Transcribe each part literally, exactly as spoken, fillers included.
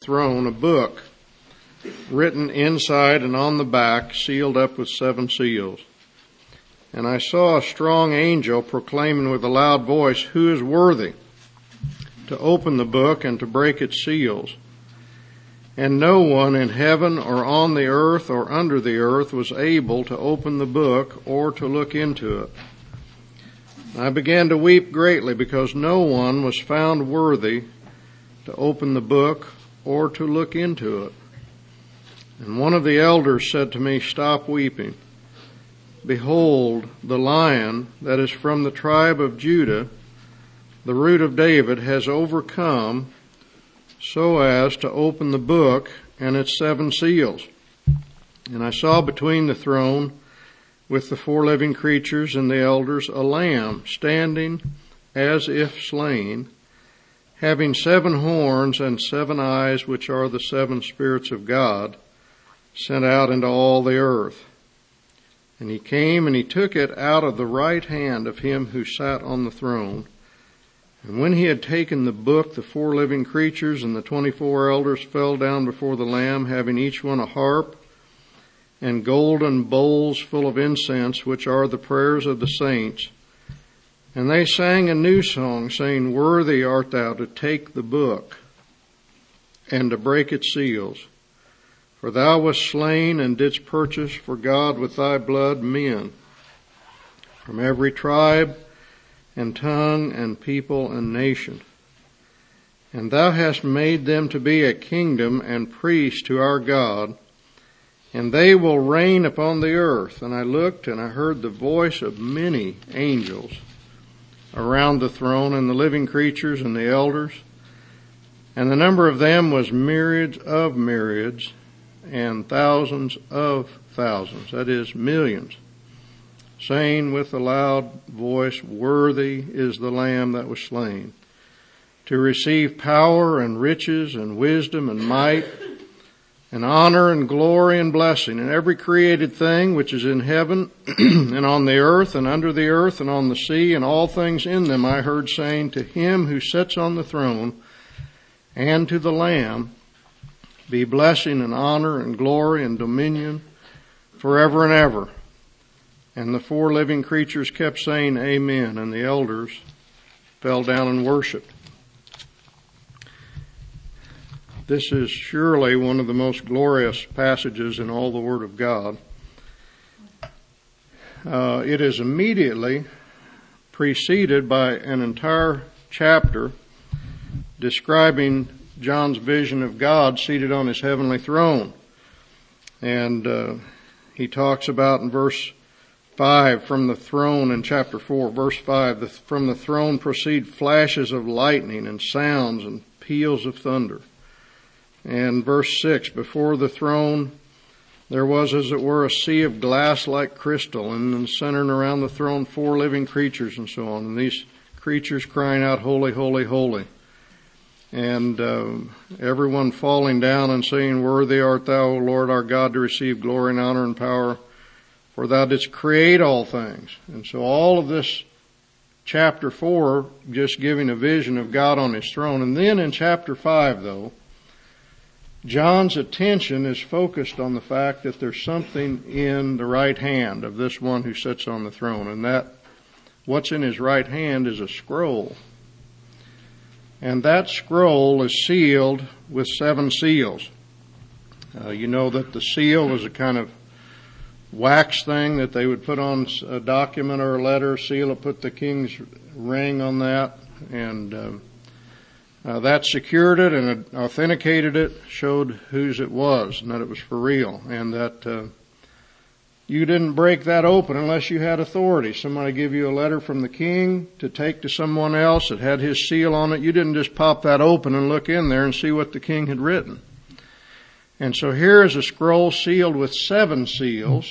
throne a book written inside and on the back, sealed up with seven seals. And I saw a strong angel proclaiming with a loud voice, "Who is worthy to open the book and to break its seals?" And no one in heaven or on the earth or under the earth was able to open the book or to look into it. I began to weep greatly because no one was found worthy to open the book or to look into it. And one of the elders said to me, "Stop weeping. Behold, the Lion that is from the tribe of Judah, the root of David, has overcome so as to open the book and its seven seals." And I saw between the throne with the four living creatures and the elders a lamb standing as if slain, having seven horns and seven eyes, which are the seven spirits of God, sent out into all the earth. And he came and he took it out of the right hand of him who sat on the throne. And when he had taken the book, the four living creatures and the twenty-four elders fell down before the Lamb, having each one a harp and golden bowls full of incense, which are the prayers of the saints. And they sang a new song, saying, "Worthy art thou to take the book and to break its seals. For thou wast slain and didst purchase for God with thy blood men from every tribe and tongue and people and nation. And thou hast made them to be a kingdom and priests to our God, and they will reign upon the earth." And I looked and I heard the voice of many angels around the throne and the living creatures and the elders. And the number of them was myriads of myriads and thousands of thousands, that is, millions, saying with a loud voice, "Worthy is the Lamb that was slain, to receive power and riches and wisdom and might and honor and glory and blessing." And every created thing which is in heaven and on the earth and under the earth and on the sea and all things in them I heard saying, "To him who sits on the throne and to the Lamb be blessing and honor and glory and dominion forever and ever." And the four living creatures kept saying, "Amen." And the elders fell down and worshiped. This is surely one of the most glorious passages in all the Word of God. Uh, it is immediately preceded by an entire chapter describing John's vision of God seated on his heavenly throne. And uh, he talks about in verse five, from the throne in chapter four, verse five, the, from the throne proceed flashes of lightning and sounds and peals of thunder. And verse six, before the throne there was as it were a sea of glass like crystal, and in the center and around the throne four living creatures and so on. And these creatures crying out, "Holy, holy, holy." And uh, everyone falling down and saying, "Worthy art thou, O Lord our God, to receive glory and honor and power, for thou didst create all things." And so all of this chapter four just giving a vision of God on his throne. And then in chapter five, though, John's attention is focused on the fact that there's something in the right hand of this one who sits on the throne. And that what's in his right hand is a scroll. And that scroll is sealed with seven seals. Uh, you know that the seal was a kind of wax thing that they would put on a document or a letter, seal it, put the king's ring on that, and uh, uh, that secured it and it authenticated it, showed whose it was and that it was for real, and that uh, you didn't break that open unless you had authority. Somebody give you a letter from the king to take to someone else that had his seal on it. You didn't just pop that open and look in there and see what the king had written. And so here is a scroll sealed with seven seals.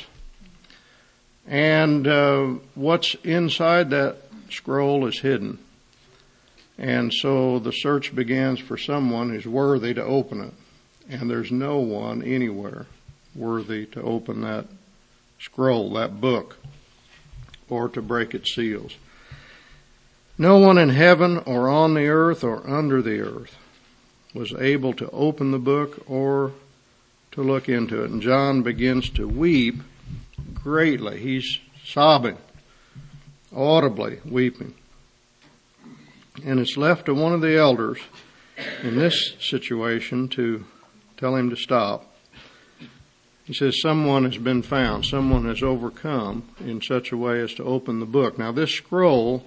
And uh, what's inside that scroll is hidden. And so the search begins for someone who's worthy to open it. And there's no one anywhere worthy to open that scroll, that book, or to break its seals. No one in heaven or on the earth or under the earth was able to open the book or to look into it. And John begins to weep greatly. He's sobbing, audibly weeping. And it's left to one of the elders in this situation to tell him to stop. He says, someone has been found. Someone has overcome in such a way as to open the book. Now, this scroll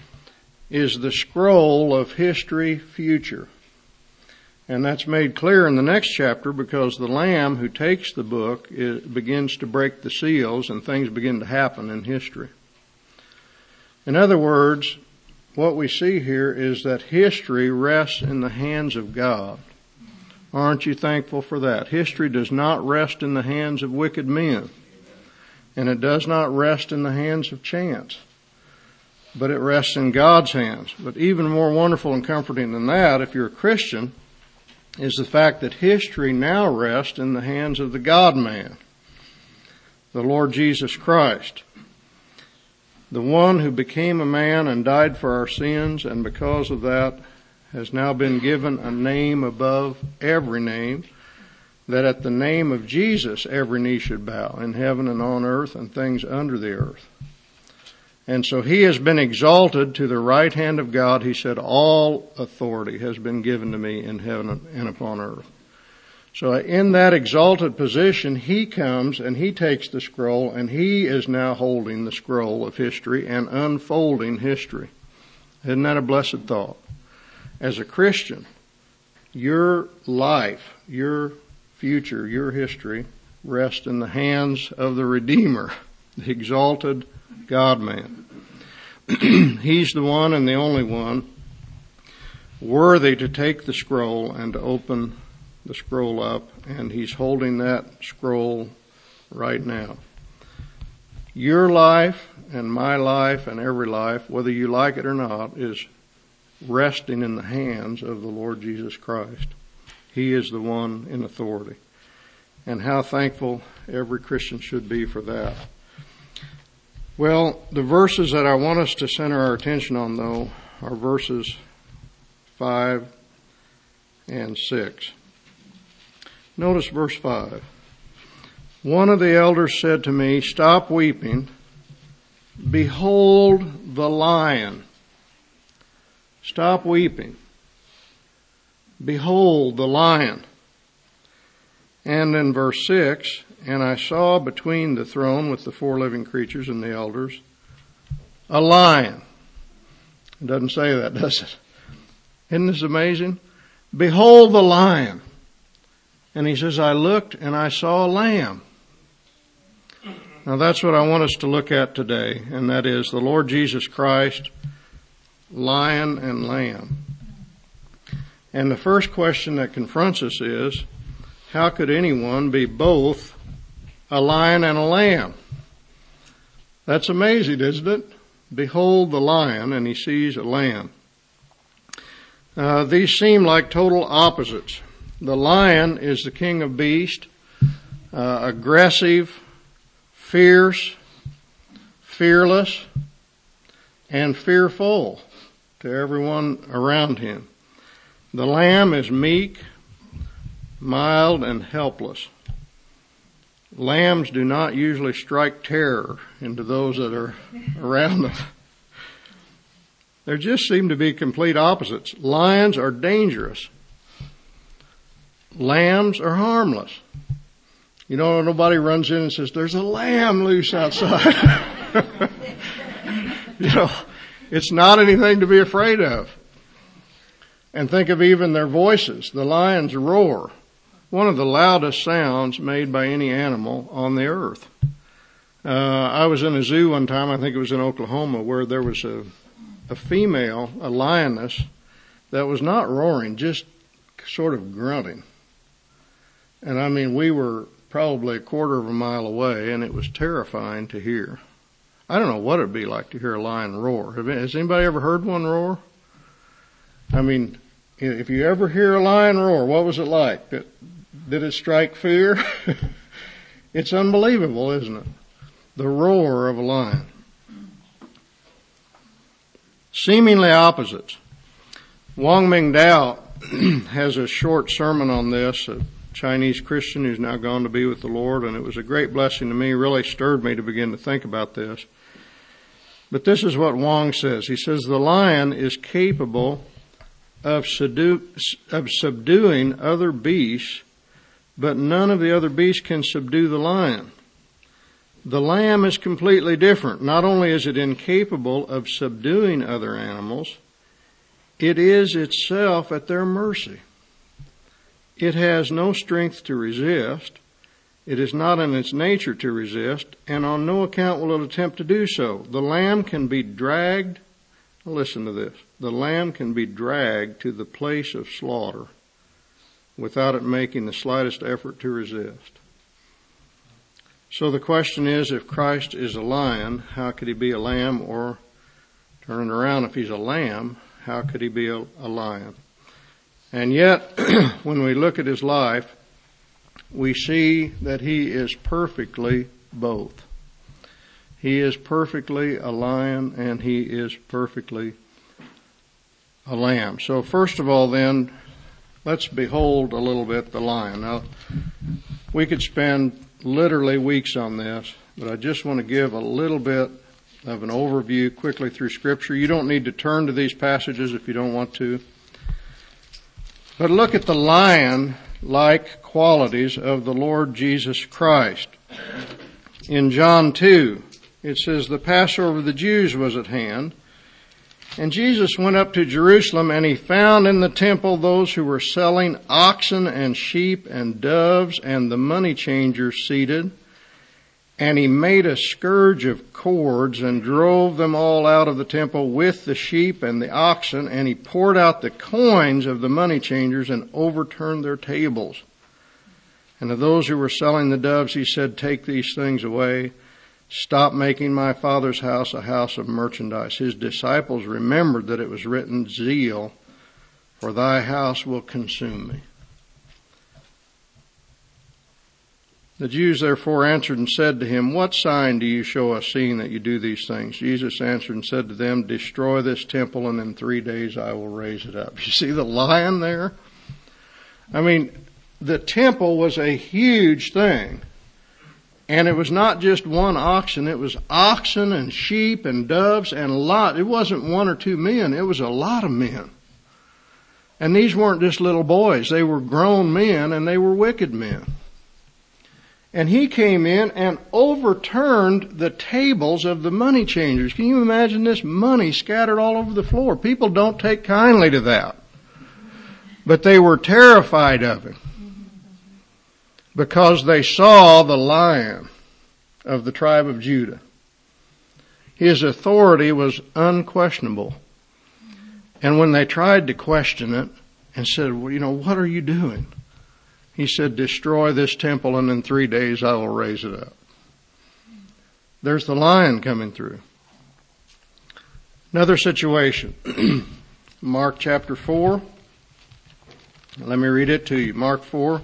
is the scroll of history future. And that's made clear in the next chapter because the Lamb who takes the book it begins to break the seals and things begin to happen in history. In other words, what we see here is that history rests in the hands of God. Aren't you thankful for that? History does not rest in the hands of wicked men. And it does not rest in the hands of chance. But it rests in God's hands. But even more wonderful and comforting than that, if you're a Christian, is the fact that history now rests in the hands of the God-man, the Lord Jesus Christ, the one who became a man and died for our sins, and because of that has now been given a name above every name, that at the name of Jesus every knee should bow in heaven and on earth and things under the earth. And so he has been exalted to the right hand of God. He said, all authority has been given to me in heaven and upon earth. So in that exalted position, he comes and he takes the scroll, and he is now holding the scroll of history and unfolding history. Isn't that a blessed thought? As a Christian, your life, your future, your history rests in the hands of the Redeemer, the exalted God-man. He's the one and the only one worthy to take the scroll and to open the scroll up, and he's holding that scroll right now. Your life and my life and every life, whether you like it or not, is resting in the hands of the Lord Jesus Christ. He is the one in authority. And how thankful every Christian should be for that. Well, the verses that I want us to center our attention on, though, are verses five and six. Notice verse five. One of the elders said to me, stop weeping. Behold the lion. Stop weeping. Behold the lion. And in verse six, and I saw between the throne with the four living creatures and the elders a lion. It doesn't say that, does it? Isn't this amazing? Behold the lion. And he says, I looked and I saw a lamb. Now that's what I want us to look at today, and that is the Lord Jesus Christ, lion and lamb. And the first question that confronts us is, how could anyone be both a lion and a lamb? That's amazing, isn't it? Behold the lion, and he sees a lamb. Uh, these seem like total opposites. The lion is the king of beasts, uh, aggressive, fierce, fearless, and fearful to everyone around him. The lamb is meek, mild, and helpless. Lambs do not usually strike terror into those that are around them. There just seem to be complete opposites. Lions are dangerous. Lambs are harmless. You know, nobody runs in and says, there's a lamb loose outside. You know, it's not anything to be afraid of. And think of even their voices. The lions roar. One of the loudest sounds made by any animal on the earth. Uh, I was in a zoo one time, I think it was in Oklahoma, where there was a, a female, a lioness, that was not roaring, just sort of grunting. And I mean, we were probably a quarter of a mile away, and it was terrifying to hear. I don't know what it'd be like to hear a lion roar. Has anybody ever heard one roar? I mean, if you ever hear a lion roar, what was it like? Did, did it strike fear? It's unbelievable, isn't it? The roar of a lion. Seemingly opposites. Wang Mingdao has a short sermon on this, a Chinese Christian who's now gone to be with the Lord, and it was a great blessing to me, really stirred me to begin to think about this. But this is what Wong says. He says, the lion is capable of, subdu- of subduing other beasts, but none of the other beasts can subdue the lion. The lamb is completely different. Not only is it incapable of subduing other animals, it is itself at their mercy. It has no strength to resist. It is not in its nature to resist, and on no account will it attempt to do so. The lamb can be dragged, listen to this, the lamb can be dragged to the place of slaughter without it making the slightest effort to resist. So the question is, if Christ is a lion, how could he be a lamb? Or turn it around, if he's a lamb, how could he be a, a lion? And yet, when we look at his life, we see that he is perfectly both. He is perfectly a lion and he is perfectly a lamb. So first of all then, let's behold a little bit the lion. Now, we could spend literally weeks on this, but I just want to give a little bit of an overview quickly through Scripture. You don't need to turn to these passages if you don't want to. But look at the lion-like qualities of the Lord Jesus Christ. In John two, it says, the Passover of the Jews was at hand, and Jesus went up to Jerusalem, and he found in the temple those who were selling oxen and sheep and doves and the money changers seated. And he made a scourge of cords and drove them all out of the temple with the sheep and the oxen, and he poured out the coins of the money changers and overturned their tables. And to those who were selling the doves, he said, take these things away. Stop making my Father's house a house of merchandise. His disciples remembered that it was written, zeal for thy house will consume me. The Jews therefore answered and said to him, what sign do you show us, seeing that you do these things? Jesus answered and said to them, destroy this temple, and in three days I will raise it up. You see the lion there? I mean, the temple was a huge thing. And it was not just one oxen, it was oxen and sheep and doves and a lot. It wasn't one or two men, it was a lot of men. And these weren't just little boys, they were grown men and they were wicked men. And he came in and overturned the tables of the money changers. Can you imagine this money scattered all over the floor? People don't take kindly to that. But they were terrified of him because they saw the lion of the tribe of Judah. His authority was unquestionable. And when they tried to question it and said, well, you know, what are you doing? He said, destroy this temple and in three days I will raise it up. There's the lion coming through. Another situation. Mark chapter four. Let me read it to you. Mark four.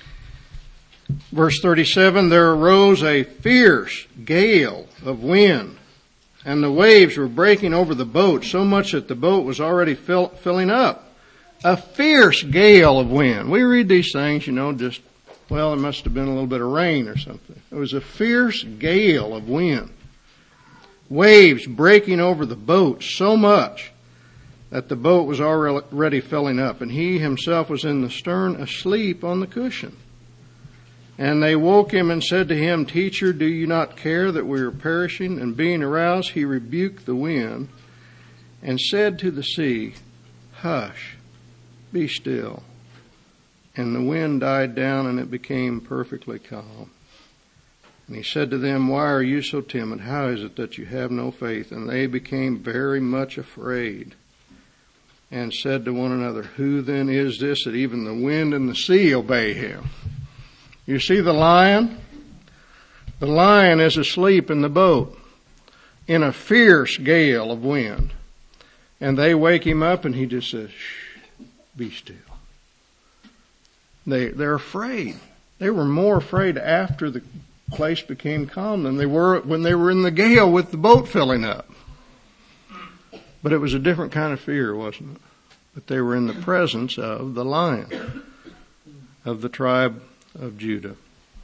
Verse thirty-seven, there arose a fierce gale of wind, and the waves were breaking over the boat so much that the boat was already fill, filling up. A fierce gale of wind. We read these things, you know, just, well, it must have been a little bit of rain or something. It was a fierce gale of wind. Waves breaking over the boat so much that the boat was already filling up, and he himself was in the stern asleep on the cushion. And they woke him and said to him, Teacher, do you not care that we are perishing? And being aroused, he rebuked the wind and said to the sea, Hush, be still. And the wind died down and it became perfectly calm. And he said to them, Why are you so timid? How is it that you have no faith? And they became very much afraid and said to one another, Who then is this that even the wind and the sea obey him? You see the lion? The lion is asleep in the boat in a fierce gale of wind. And they wake him up and he just says, Shh. Be still. They, they're afraid. They were more afraid after the place became calm than they were when they were in the gale with the boat filling up. But it was a different kind of fear, wasn't it? but they were in the presence of the Lion of the tribe of Judah.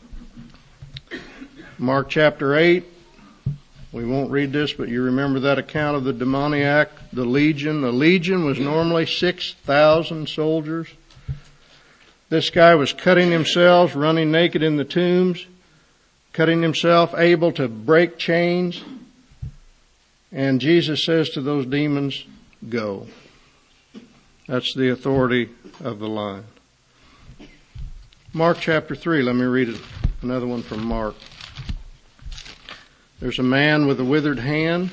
Mark chapter eight, we won't read this, but you remember that account of the demoniac, the legion. The legion was normally six thousand soldiers. This guy was cutting himself, running naked in the tombs, cutting himself, able to break chains. And Jesus says to those demons, go. That's the authority of the Lion. Mark chapter three, let me read it, another one from Mark. There's a man with a withered hand.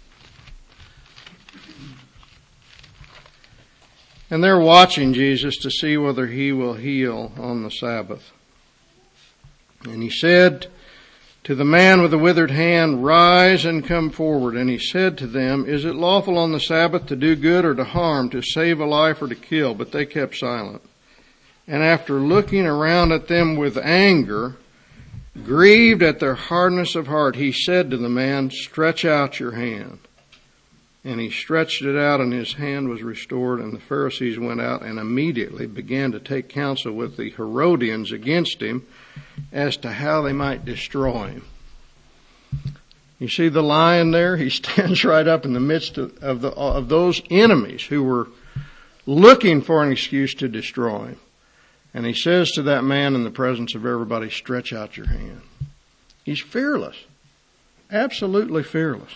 And they're watching Jesus to see whether he will heal on the Sabbath. And he said to the man with the withered hand, rise and come forward. And he said to them, is it lawful on the Sabbath to do good or to harm, to save a life or to kill? But they kept silent. And after looking around at them with anger, grieved at their hardness of heart, he said to the man, stretch out your hand. And he stretched it out, and his hand was restored. And the Pharisees went out and immediately began to take counsel with the Herodians against him as to how they might destroy him. You see the lion there? He stands right up in the midst of, of, the, of those enemies who were looking for an excuse to destroy him. And he says to that man in the presence of everybody, stretch out your hand. He's fearless. Absolutely fearless.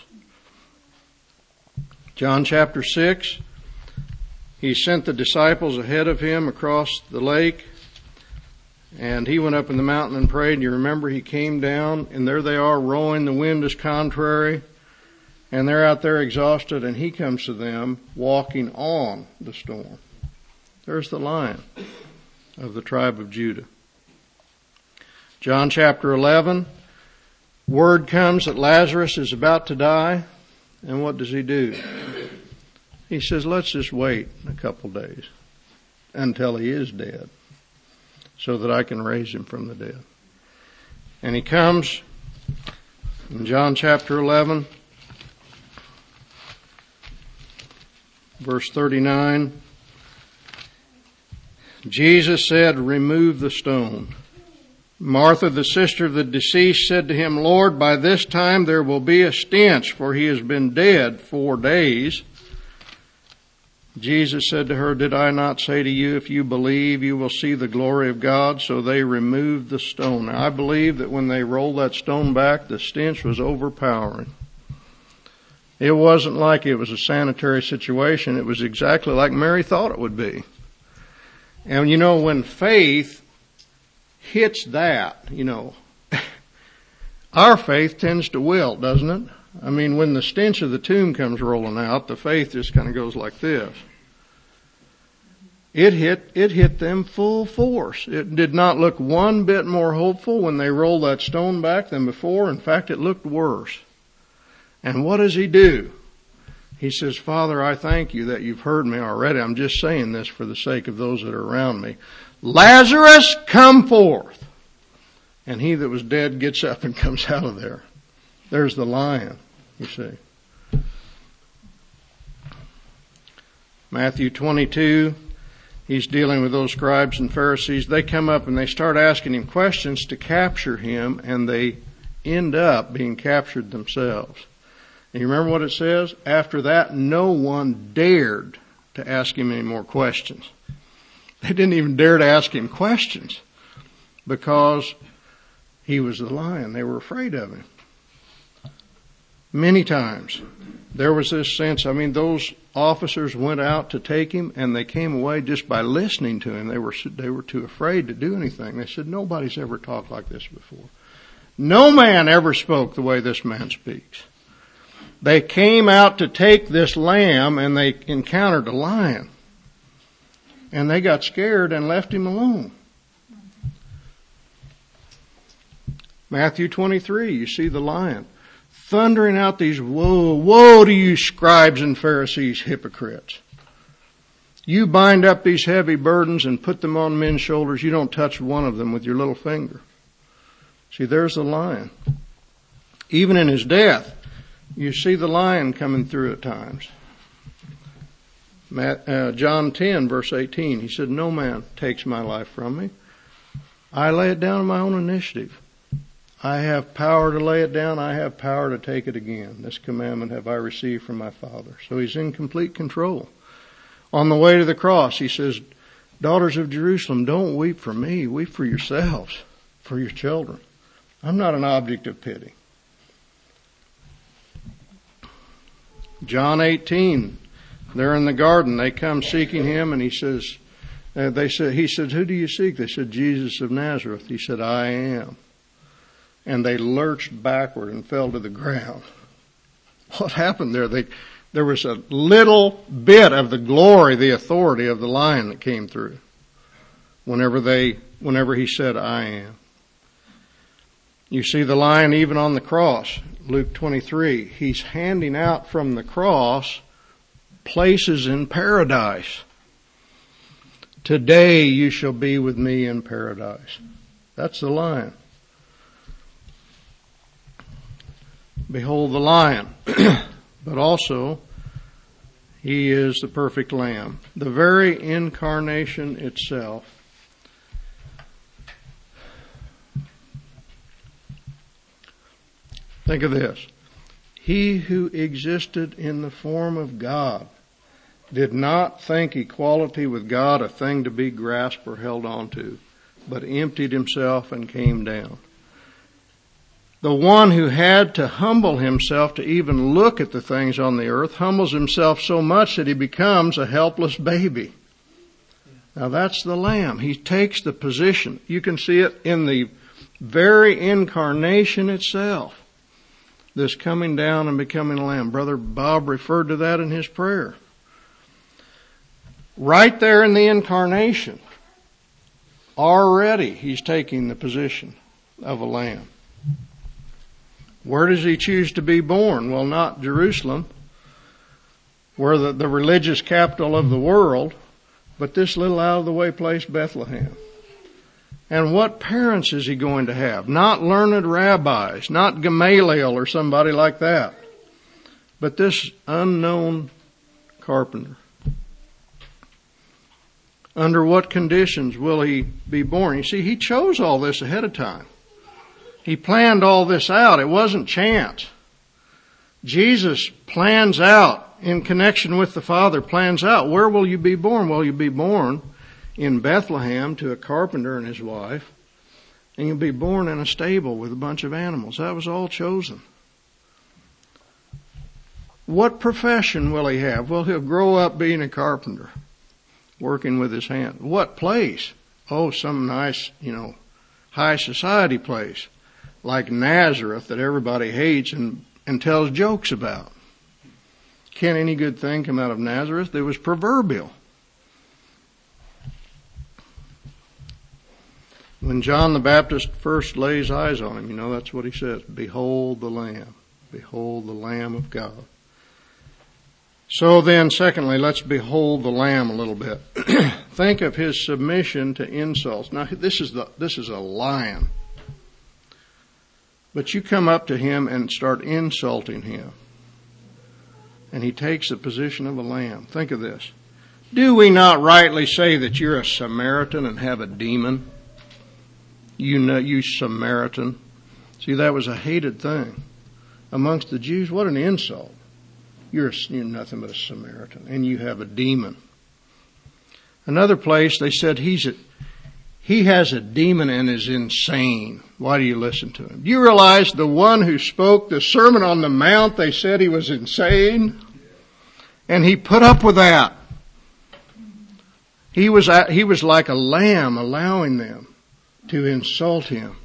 John chapter six, he sent the disciples ahead of him across the lake, and he went up in the mountain and prayed. And you remember he came down, and there they are rowing. The wind is contrary, and they're out there exhausted, and he comes to them walking on the storm. There's the Lion of the tribe of Judah. John chapter eleven, word comes that Lazarus is about to die. And what does he do? He says, let's just wait a couple days until he is dead so that I can raise him from the dead. And he comes in John chapter eleven, verse thirty-nine. Jesus said, remove the stone. Martha, the sister of the deceased, said to him, Lord, by this time there will be a stench, for he has been dead four days. Jesus said to her, did I not say to you, if you believe, you will see the glory of God? So they removed the stone. Now, I believe that when they rolled that stone back, the stench was overpowering. It wasn't like it was a sanitary situation. It was exactly like Mary thought it would be. And you know, when faith hits that, you know, our faith tends to wilt, doesn't it? I mean, when the stench of the tomb comes rolling out, the faith just kind of goes like this. It hit, it hit them full force. It did not look one bit more hopeful when they rolled that stone back than before. In fact, it looked worse. And what does he do? He says, Father, I thank you that you've heard me already. I'm just saying this for the sake of those that are around me. Lazarus, come forth. And he that was dead gets up and comes out of there. There's the Lion, you see. Matthew twenty-two, he's dealing with those scribes and Pharisees. They come up and they start asking him questions to capture him, and they end up being captured themselves. And you remember what it says? After that, no one dared to ask him any more questions. They didn't even dare to ask him questions because he was the Lion. They were afraid of him. Many times there was this sense, I mean, those officers went out to take him and they came away just by listening to him. They were, they were too afraid to do anything. They said, nobody's ever talked like this before. No man ever spoke the way this man speaks. They came out to take this lamb and they encountered a lion. And they got scared and left him alone. Matthew twenty-three, you see the Lion thundering out these, woe, woe to you scribes and Pharisees, hypocrites. You bind up these heavy burdens and put them on men's shoulders. You don't touch one of them with your little finger. See, there's the Lion. Even in his death, you see the Lion coming through at times. Uh, John ten, verse eighteen, he said, no man takes my life from me. I lay it down on my own initiative. I have power to lay it down. I have power to take it again. This commandment have I received from my Father. So he's in complete control. On the way to the cross, he says, daughters of Jerusalem, don't weep for me. Weep for yourselves, for your children. I'm not an object of pity. John eighteen, they're in the garden. They come seeking him, and he says, uh, they said, he said, who do you seek? They said, Jesus of Nazareth. He said, I am. And they lurched backward and fell to the ground. What happened there? They, there was a little bit of the glory, the authority of the Lion that came through whenever they, whenever he said, I am. You see the Lion even on the cross, Luke twenty-three. He's handing out from the cross places in paradise. Today you shall be with me in paradise. That's the Lion. Behold the Lion. But also, he is the perfect Lamb. The very incarnation itself. Think of this. He who existed in the form of God did not think equality with God a thing to be grasped or held on to, but emptied himself and came down. The one who had to humble himself to even look at the things on the earth humbles himself so much that he becomes a helpless baby. Now that's the Lamb. He takes the position. You can see it in the very incarnation itself. This coming down and becoming a lamb. Brother Bob referred to that in his prayer. Right there in the incarnation, already he's taking the position of a lamb. Where does he choose to be born? Well, not Jerusalem, where the, the religious capital of the world, but this little out-of-the-way place, Bethlehem. And what parents is he going to have? Not learned rabbis, not Gamaliel or somebody like that, but this unknown carpenter. Under what conditions will he be born? You see, he chose all this ahead of time. He planned all this out. It wasn't chance. Jesus plans out, in connection with the Father, plans out, where will you be born? Well, you'll be born in Bethlehem to a carpenter and his wife, and you'll be born in a stable with a bunch of animals. That was all chosen. What profession will he have? Well, he'll grow up being a carpenter, working with his hand. What place? Oh, some nice, you know, high society place, like Nazareth that everybody hates and, and tells jokes about. Can't any good thing come out of Nazareth? It was proverbial. When John the Baptist first lays eyes on him, you know, that's what he says. Behold the Lamb. Behold the Lamb of God. So then, secondly, let's behold the Lamb a little bit. Think of his submission to insults. Now, this is the, this is a lion. But you come up to him and start insulting him. And he takes the position of a lamb. Think of this. Do we not rightly say that you're a Samaritan and have a demon? You know, you Samaritan. See, that was a hated thing amongst the Jews. What an insult. You're, you're nothing but a Samaritan, and you have a demon. Another place, they said he's a, he has a demon and is insane. Why do you listen to him? You realize the one who spoke the Sermon on the Mount, they said he was insane? And he put up with that. He was, he was like a lamb allowing them to insult him.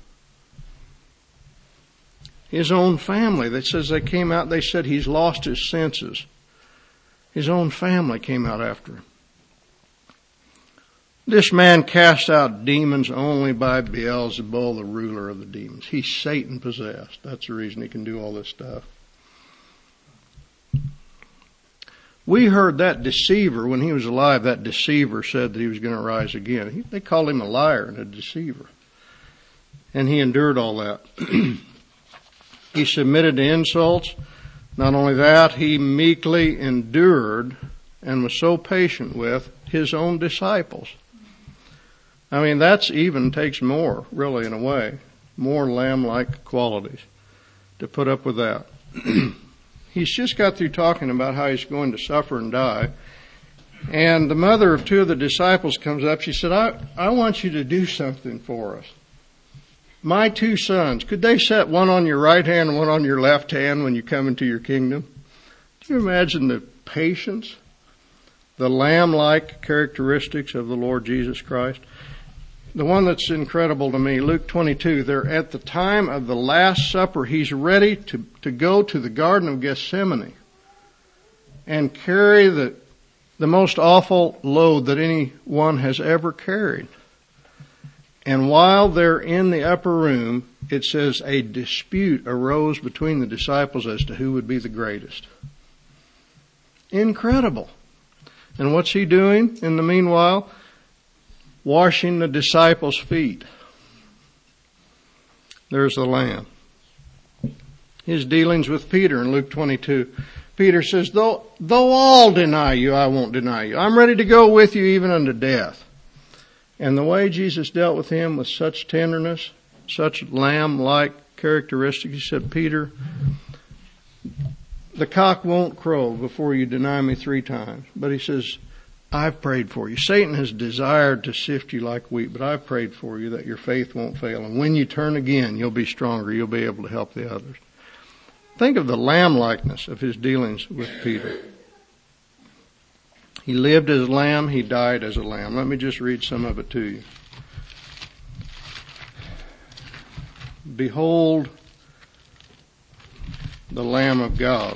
His own family, that says they came out, they said he's lost his senses. His own family came out after him. This man cast out demons only by Beelzebul, the ruler of the demons. He's Satan possessed. That's the reason he can do all this stuff. We heard that deceiver, when he was alive, that deceiver said that he was going to rise again. He, they called him a liar and a deceiver. And he endured all that. He submitted to insults. Not only that, he meekly endured and was so patient with his own disciples. I mean, that's even takes more, really, in a way, more lamb-like qualities to put up with that. He's just got through talking about how he's going to suffer and die. And the mother of two of the disciples comes up. She said, I, I want you to do something for us. My two sons, could they set one on your right hand and one on your left hand when you come into your kingdom? Do you imagine the patience, the lamb-like characteristics of the Lord Jesus Christ? The one that's incredible to me, Luke twenty-two, they're at the time of the Last Supper. He's ready to, to go to the Garden of Gethsemane and carry the, the most awful load that anyone has ever carried. And while they're in the upper room, it says a dispute arose between the disciples as to who would be the greatest. Incredible. And what's he doing in the meanwhile? Washing the disciples' feet. There's the Lamb. His dealings with Peter in Luke twenty-two. Peter says, though, though all deny you, I won't deny you. I'm ready to go with you even unto death. And the way Jesus dealt with him with such tenderness, such lamb-like characteristics, he said, Peter, the cock won't crow before you deny me three times. But he says, I've prayed for you. Satan has desired to sift you like wheat, but I've prayed for you that your faith won't fail. And when you turn again, you'll be stronger. You'll be able to help the others. Think of the lamb-likeness of his dealings with Peter. He lived as a lamb. He died as a lamb. Let me just read some of it to you. Behold the Lamb of God.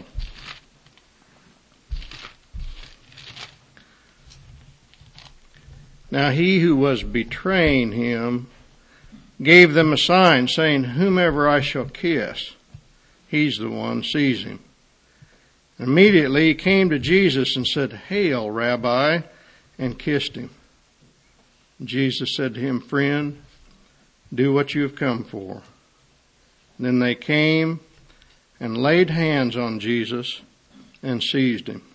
Now he who was betraying him gave them a sign, saying, whomever I shall kiss, he's the one, seize him. Immediately he came to Jesus and said, Hail, Rabbi, and kissed him. Jesus said to him, Friend, do what you have come for. Then they came and laid hands on Jesus and seized him.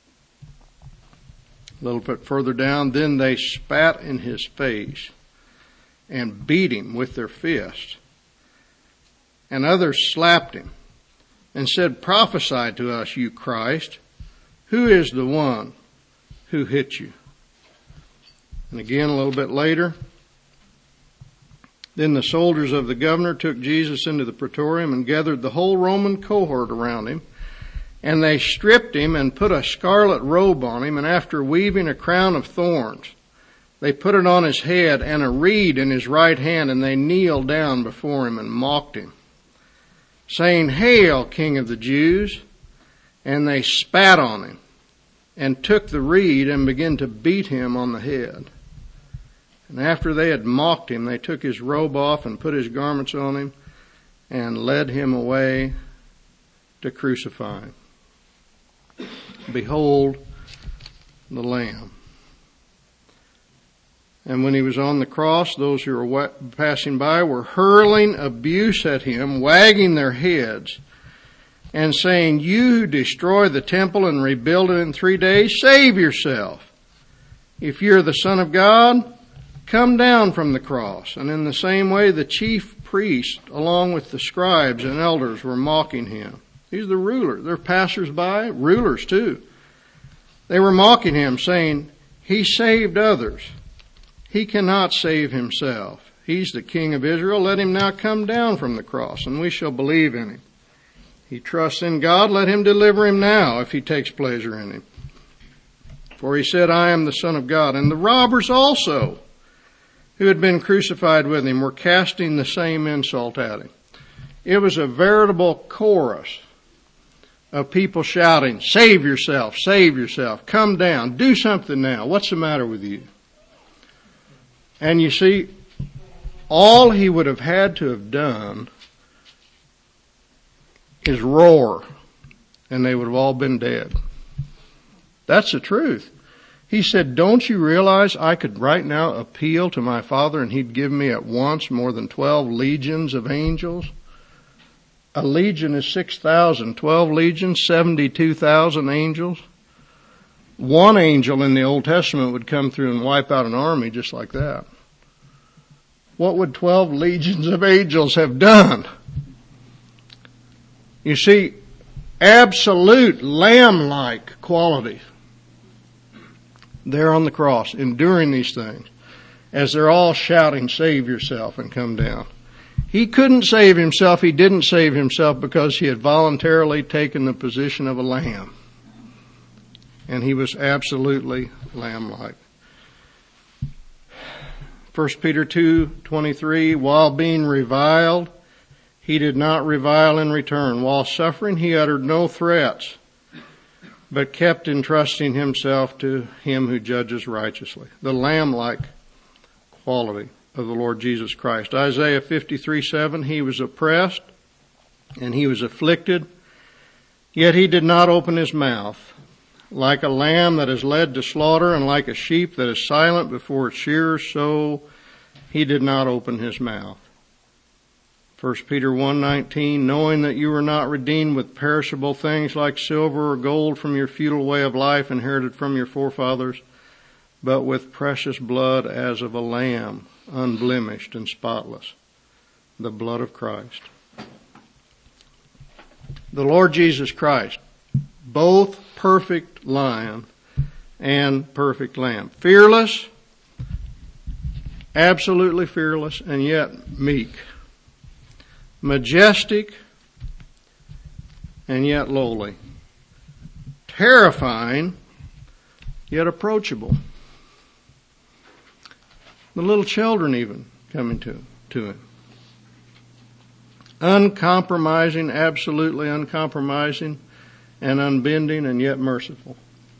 A little bit further down, then they spat in his face and beat him with their fists. And others slapped him and said, Prophesy to us, you Christ. Who is the one who hit you? And again, a little bit later, then the soldiers of the governor took Jesus into the praetorium and gathered the whole Roman cohort around him. And they stripped him and put a scarlet robe on him, and after weaving a crown of thorns, they put it on his head and a reed in his right hand, and they kneeled down before him and mocked him, saying, Hail, King of the Jews! And they spat on him and took the reed and began to beat him on the head. And after they had mocked him, they took his robe off and put his garments on him and led him away to crucify him. Behold the Lamb. And when he was on the cross, those who were passing by were hurling abuse at him, wagging their heads, and saying, You who destroy the temple and rebuild it in three days, save yourself. If you're the Son of God, come down from the cross. And in the same way, the chief priests, along with the scribes and elders, were mocking him. These are the rulers. They're passers-by, rulers too. They were mocking him, saying, He saved others. He cannot save himself. He's the King of Israel. Let him now come down from the cross, and we shall believe in him. He trusts in God. Let him deliver him now, if he takes pleasure in him. For he said, I am the Son of God. And the robbers also, who had been crucified with him, were casting the same insult at him. It was a veritable chorus of people shouting, Save yourself, save yourself, come down, do something now. What's the matter with you? And you see, all he would have had to have done is roar, and they would have all been dead. That's the truth. He said, don't you realize I could right now appeal to my Father and he'd give me at once more than twelve legions of angels? A legion is six thousand. Twelve legions, seventy-two thousand angels. one angel in the Old Testament would come through and wipe out an army just like that. What would twelve legions of angels have done? You see, absolute lamb-like quality there on the cross, enduring these things, as they're all shouting, "Save yourself," and come down. He couldn't save himself. He didn't save himself because he had voluntarily taken the position of a lamb. And he was absolutely lamb-like. First Peter two twenty-three, while being reviled, he did not revile in return. While suffering, he uttered no threats, but kept entrusting himself to him who judges righteously. The lamb-like quality of the Lord Jesus Christ. Isaiah fifty-three seven, he was oppressed and he was afflicted, yet he did not open his mouth. Like a lamb that is led to slaughter, and like a sheep that is silent before its shearers, so he did not open his mouth. First Peter one nineteen, knowing that you were not redeemed with perishable things like silver or gold from your futile way of life inherited from your forefathers, but with precious blood as of a lamb, unblemished and spotless, the blood of Christ. The Lord Jesus Christ, both perfect lion and perfect lamb. Fearless, absolutely fearless, and yet meek. Majestic, and yet lowly. Terrifying, yet approachable. The little children even coming to, to him. Uncompromising, absolutely uncompromising, and unbending, and yet merciful.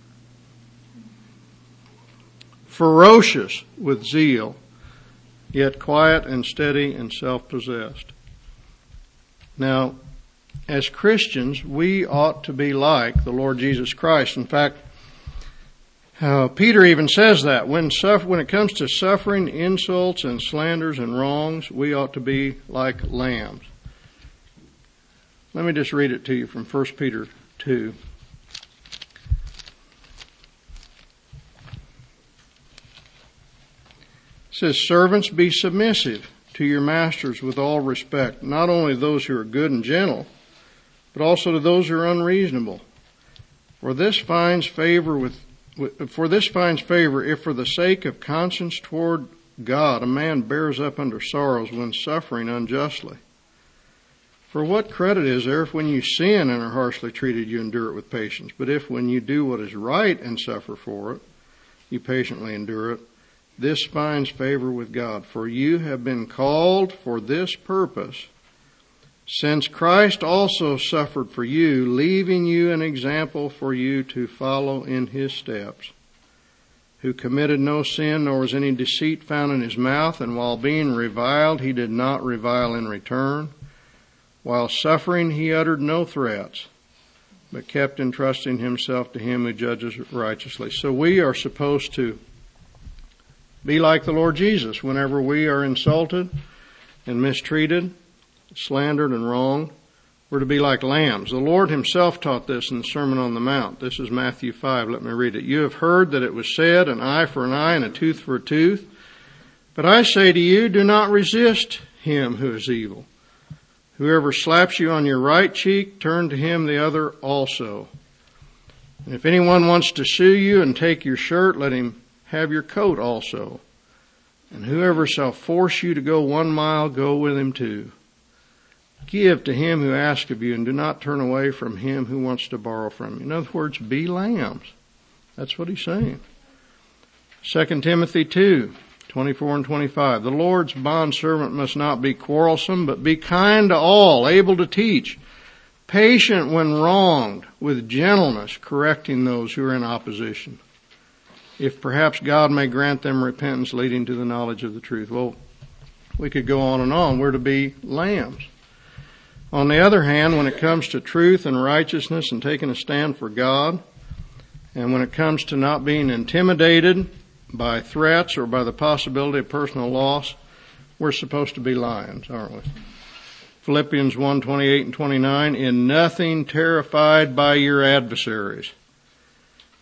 Ferocious with zeal, yet quiet and steady and self-possessed. Now, as Christians, we ought to be like the Lord Jesus Christ. In fact, uh, Peter even says that when suffer, when it comes to suffering, insults, and slanders and wrongs, we ought to be like lambs. Let me just read it to you from First Peter two. It says, servants, be submissive to your masters with all respect, not only those who are good and gentle, but also to those who are unreasonable. For this finds favor with, for this finds favor if for the sake of conscience toward God a man bears up under sorrows when suffering unjustly. For what credit is there if when you sin and are harshly treated you endure it with patience? But if when you do what is right and suffer for it, you patiently endure it, this finds favor with God. For you have been called for this purpose, since Christ also suffered for you, leaving you an example for you to follow in his steps, who committed no sin, nor was any deceit found in his mouth, and while being reviled, he did not revile in return. While suffering, he uttered no threats, but kept entrusting himself to him who judges righteously. So we are supposed to be like the Lord Jesus whenever we are insulted and mistreated, slandered and wronged. We're to be like lambs. The Lord himself taught this in the Sermon on the Mount. This is Matthew five. Let me read it. You have heard that it was said, an eye for an eye and a tooth for a tooth. But I say to you, do not resist him who is evil. Whoever slaps you on your right cheek, turn to him the other also. And if anyone wants to sue you and take your shirt, let him have your coat also. And whoever shall force you to go one mile, go with him two. Give to him who asks of you, and do not turn away from him who wants to borrow from you. In other words, be lambs. That's what he's saying. Second Timothy two, twenty-four and twenty-five. The Lord's bondservant must not be quarrelsome, but be kind to all, able to teach, patient when wronged, with gentleness correcting those who are in opposition, if perhaps God may grant them repentance leading to the knowledge of the truth. Well, we could go on and on. We're to be lambs. On the other hand, when it comes to truth and righteousness and taking a stand for God, and when it comes to not being intimidated by threats or by the possibility of personal loss, we're supposed to be lions, aren't we? Philippians one, twenty-eight and twenty-nine, in nothing terrified by your adversaries.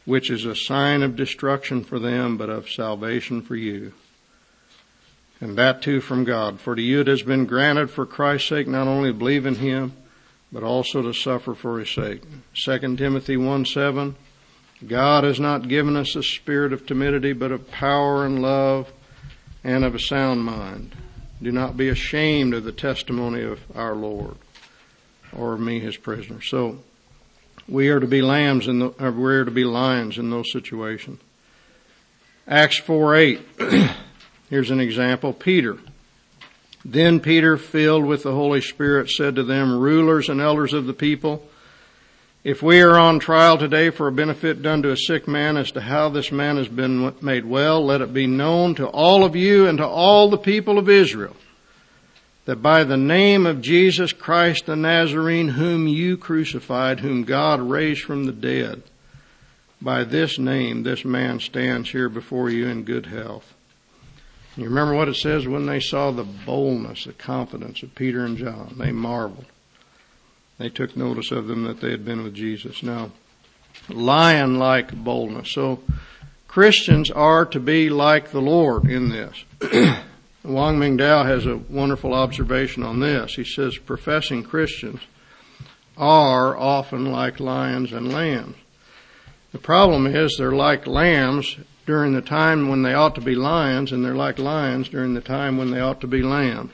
which is a sign of destruction for them, but of salvation for you. And that too from God. For to you it has been granted for Christ's sake not only to believe in him, but also to suffer for his sake. Second Timothy one seven, God has not given us a spirit of timidity, but of power and love and of a sound mind. Do not be ashamed of the testimony of our Lord, or of me, his prisoner. So we are to be lambs in the, or we are to be lions in those situations. Acts four eight. Here's an example. Peter. Then Peter, filled with the Holy Spirit, said to them, rulers and elders of the people, if we are on trial today for a benefit done to a sick man as to how this man has been made well, let it be known to all of you and to all the people of Israel that by the name of Jesus Christ the Nazarene, whom you crucified, whom God raised from the dead, by this name this man stands here before you in good health. You remember what it says when they saw the boldness, the confidence of Peter and John. They marveled. They took notice of them that they had been with Jesus. Now, lion-like boldness. So, Christians are to be like the Lord in this. Wang Mingdao has a wonderful observation on this. He says, professing Christians are often like lions and lambs. The problem is they're like lambs during the time when they ought to be lions, and they're like lions during the time when they ought to be lambs.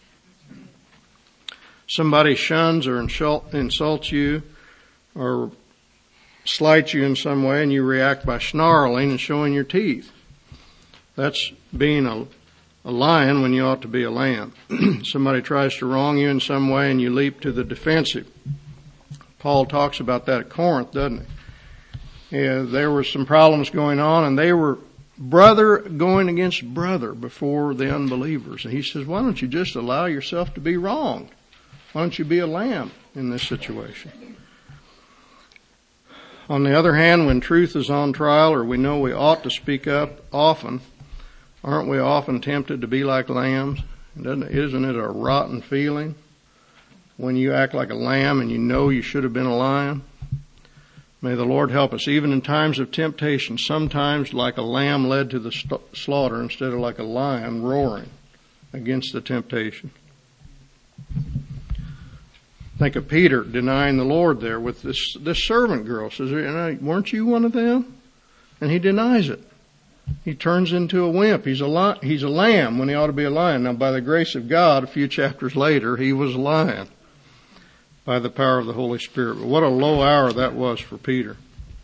Somebody shuns or insults you or slights you in some way, and you react by snarling and showing your teeth. That's being a, a lion when you ought to be a lamb. Somebody tries to wrong you in some way, and you leap to the defensive. Paul talks about that at Corinth, doesn't he? Yeah, there were some problems going on, and they were brother going against brother before the unbelievers. And he says, why don't you just allow yourself to be wronged? Why don't you be a lamb in this situation? On the other hand, when truth is on trial, or we know we ought to speak up often, aren't we often tempted to be like lambs? Isn't it a rotten feeling when you act like a lamb and you know you should have been a lion? May the Lord help us, even in times of temptation, sometimes like a lamb led to the st- slaughter instead of like a lion roaring against the temptation. Think of Peter denying the Lord there with this, this servant girl. Says, weren't you one of them? And he denies it. He turns into a wimp. He's a, li- he's a lamb when he ought to be a lion. Now, by the grace of God, a few chapters later, he was a lion by the power of the Holy Spirit. But what a low hour that was for Peter.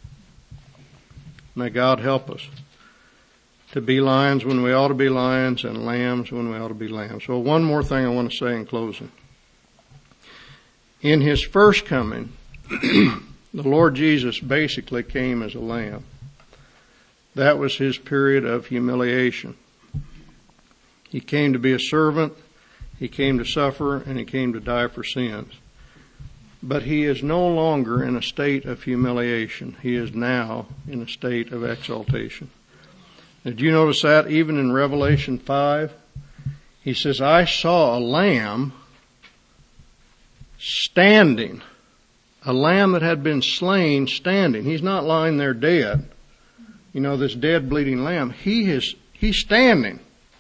May God help us to be lions when we ought to be lions and lambs when we ought to be lambs. So one more thing I want to say in closing. In his first coming, the Lord Jesus basically came as a lamb. That was his period of humiliation. He came to be a servant, he came to suffer, and he came to die for sins. But he is no longer in a state of humiliation. He is now in a state of exaltation. Did you notice that even in Revelation five? He says, I saw a lamb standing. A lamb that had been slain standing. He's not lying there dead. You know, this dead bleeding lamb. He is, he's standing.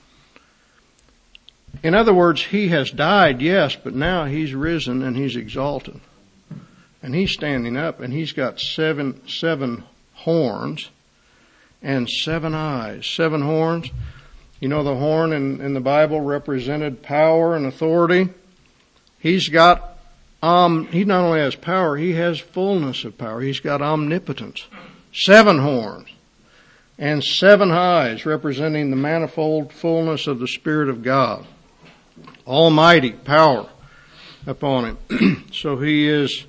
In other words, he has died, yes, but now he's risen and he's exalted. And he's standing up, and he's got seven, seven horns and seven eyes. Seven horns. You know, the horn in, in the Bible represented power and authority. He's got, um, he not only has power, he has fullness of power. He's got omnipotence. Seven horns and seven eyes representing the manifold fullness of the Spirit of God. Almighty power upon him. So he is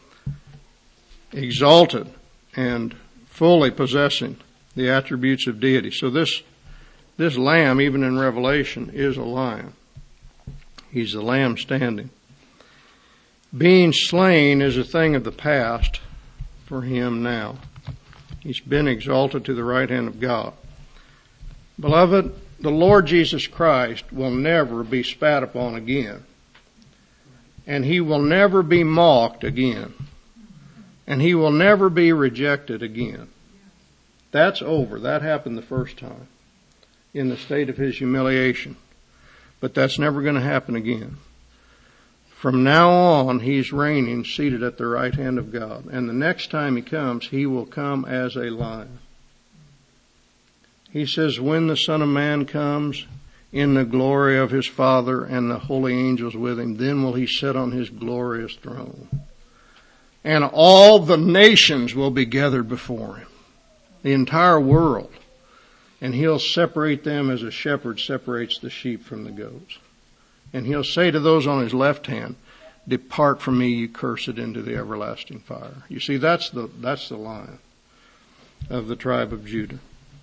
exalted and fully possessing the attributes of deity. So this this lamb, even in Revelation, is a lion. He's the lamb standing. Being slain is a thing of the past for him now. He's been exalted to the right hand of God. Beloved, the Lord Jesus Christ will never be spat upon again. And he will never be mocked again. And he will never be rejected again. That's over. That happened the first time in the state of his humiliation. But that's never going to happen again. From now on, he's reigning, seated at the right hand of God. And the next time he comes, he will come as a lion. He says, when the Son of Man comes in the glory of his Father and the holy angels with him, then will he sit on his glorious throne. And all the nations will be gathered before him. The entire world. And he'll separate them as a shepherd separates the sheep from the goats. And he'll say to those on his left hand, depart from me, you cursed, into the everlasting fire. You see, that's the, that's the Lion of the tribe of Judah.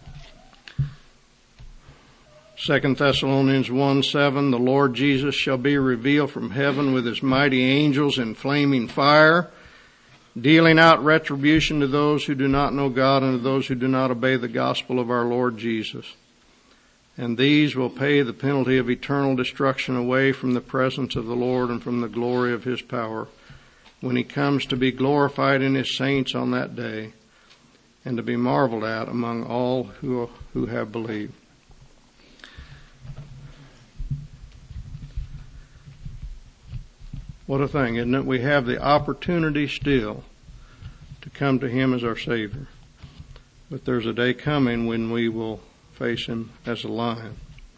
Second Thessalonians one seven, the Lord Jesus shall be revealed from heaven with his mighty angels in flaming fire, dealing out retribution to those who do not know God and to those who do not obey the gospel of our Lord Jesus. And these will pay the penalty of eternal destruction away from the presence of the Lord and from the glory of his power when he comes to be glorified in his saints on that day and to be marveled at among all who, who have believed. What a thing, isn't it? We have the opportunity still to come to him as our Savior. But there's a day coming when we will face him as a lion.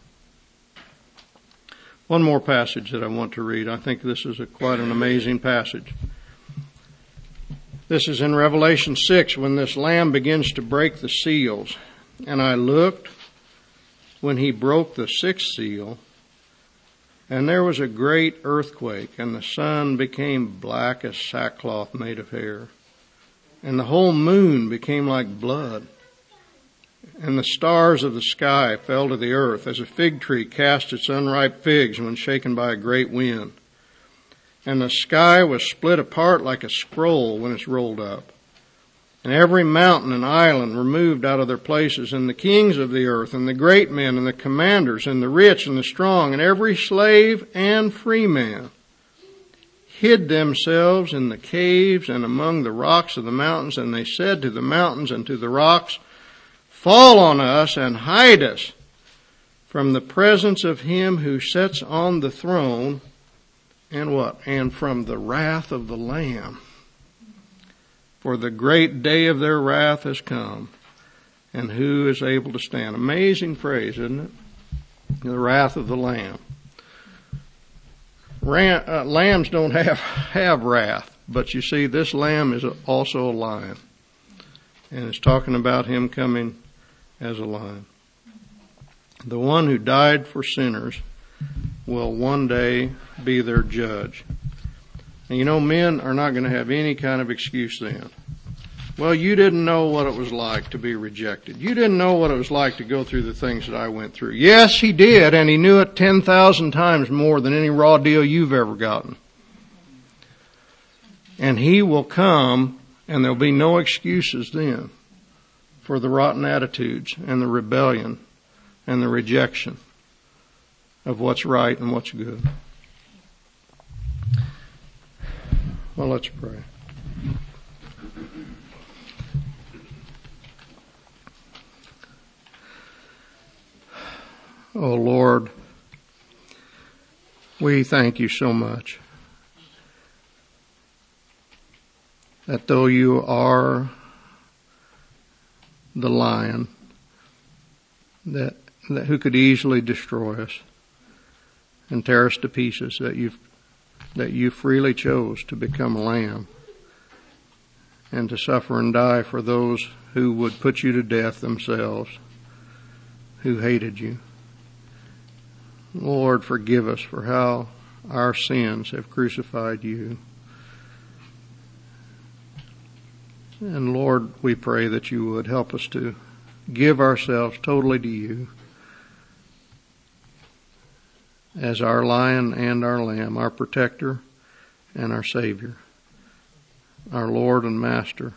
One more passage that I want to read. I think this is a, quite an amazing passage. This is in Revelation six when this Lamb begins to break the seals. And I looked when he broke the sixth seal, and there was a great earthquake, and the sun became black as sackcloth made of hair. And the whole moon became like blood. And the stars of the sky fell to the earth, as a fig tree casts its unripe figs when shaken by a great wind. And the sky was split apart like a scroll when it's rolled up. And every mountain and island were moved out of their places, and the kings of the earth, and the great men, and the commanders, and the rich, and the strong, and every slave and free man hid themselves in the caves and among the rocks of the mountains. And they said to the mountains and to the rocks, fall on us and hide us from the presence of him who sits on the throne, and what? And from the wrath of the Lamb. For the great day of their wrath has come, and who is able to stand? Amazing phrase, isn't it? The wrath of the Lamb. Ram, uh, lambs don't have, have wrath, but you see, this lamb is also a lion. And it's talking about him coming as a lion. The one who died for sinners will one day be their judge. And you know, men are not going to have any kind of excuse then. Well, you didn't know what it was like to be rejected. You didn't know what it was like to go through the things that I went through. Yes, he did, and he knew it ten thousand times more than any raw deal you've ever gotten. And he will come, and there'll be no excuses then for the rotten attitudes and the rebellion and the rejection of what's right and what's good. Well, let's pray. Oh, Lord, we thank you so much that though you are the lion that, that who could easily destroy us and tear us to pieces, that you that you freely chose to become a lamb and to suffer and die for those who would put you to death themselves, who hated you. Lord, forgive us for how our sins have crucified you. And Lord, we pray that you would help us to give ourselves totally to you as our lion and our lamb, our protector and our Savior, our Lord and Master.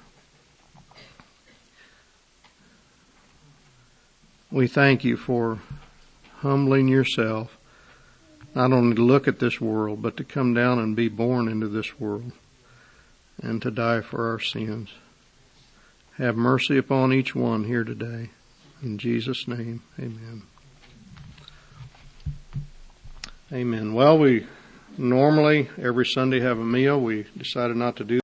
We thank you for humbling yourself, not only to look at this world, but to come down and be born into this world and to die for our sins. have mercy upon each one here today. In Jesus' name, amen. Amen. Well, we normally every Sunday have a meal. We decided not to do